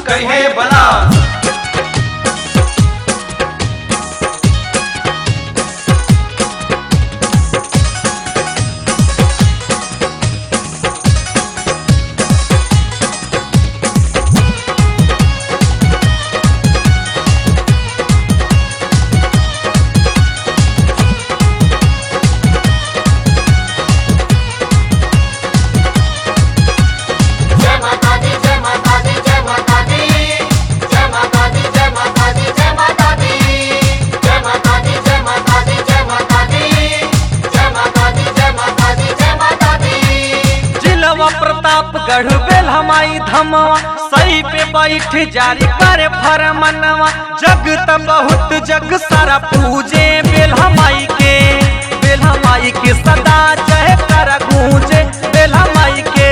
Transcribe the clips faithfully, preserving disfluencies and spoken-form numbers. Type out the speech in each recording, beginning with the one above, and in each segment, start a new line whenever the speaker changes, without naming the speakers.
कहे बला।
प्रतापगढ़ बेल्हा माई धमवा सही पे बैठ जारी करे फरमनवा। जग त बहुत जग सारा पूजे बेल्हा माई के, बेल्हा माई के सदा जय कर गूंजे बेल्हा माई के।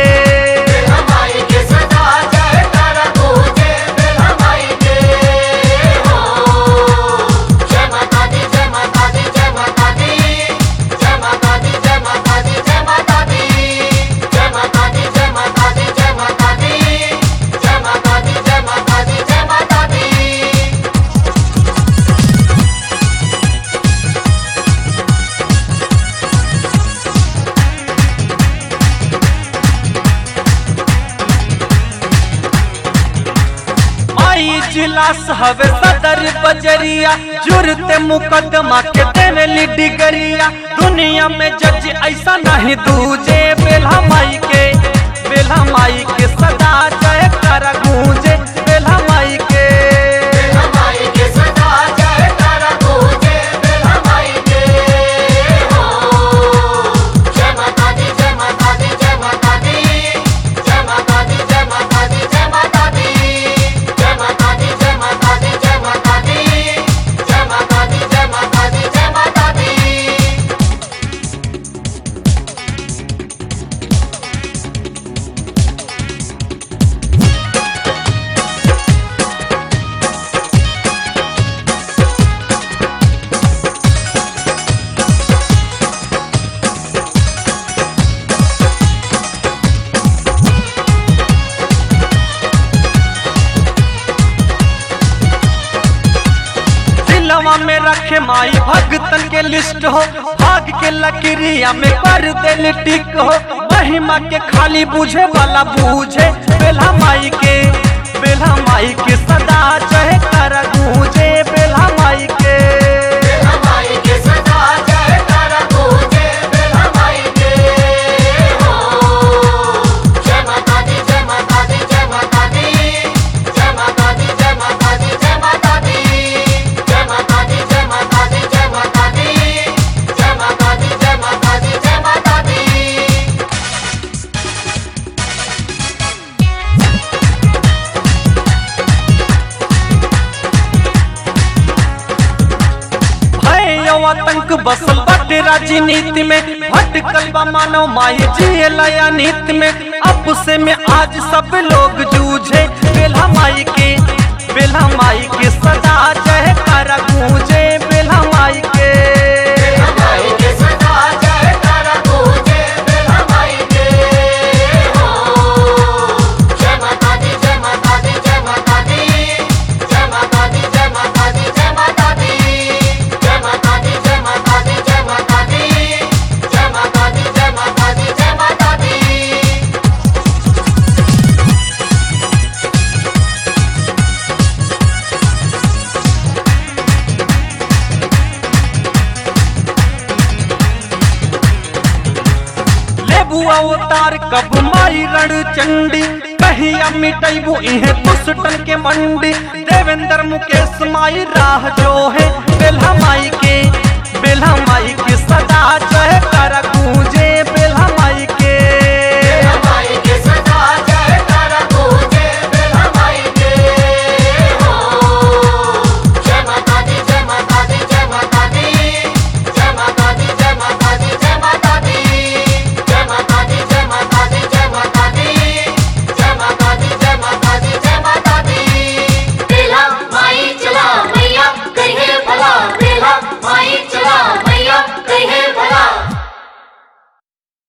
जिलास हवे सदर बजरिया जुरते मुकदमा के देवेली डिगरिया। दुनिया में जज ऐसा नहीं दूजे बेल्हा माई के, बेल्हा माई के सदा जय कर गूंजे बेल्हा माई के। में रखे माई भगतन के लिस्ट हो, भाग के लकीरिया में कर देली टिक हो। महिमा के खाली बुझे वाला बूझे बेल्हा माई के, बेल्हा माई के सदा जय कर गूंजे बेल्हा माई के। आतंक बसल बाटे राजनीति में, भटकल बा मानव माई जिए लया नीति में। अब से में आज सब लोग जूझे बेल्हा माई के, बेल्हा माई के सदा जय कर गूंजे बेल्हा माई के। अवतार कब माई रण चंडी, कहिया मिटैबू इहे दुष्टन के मंडी। देवेंद्र मुकेश माई राह जो है बेल्हा माई के।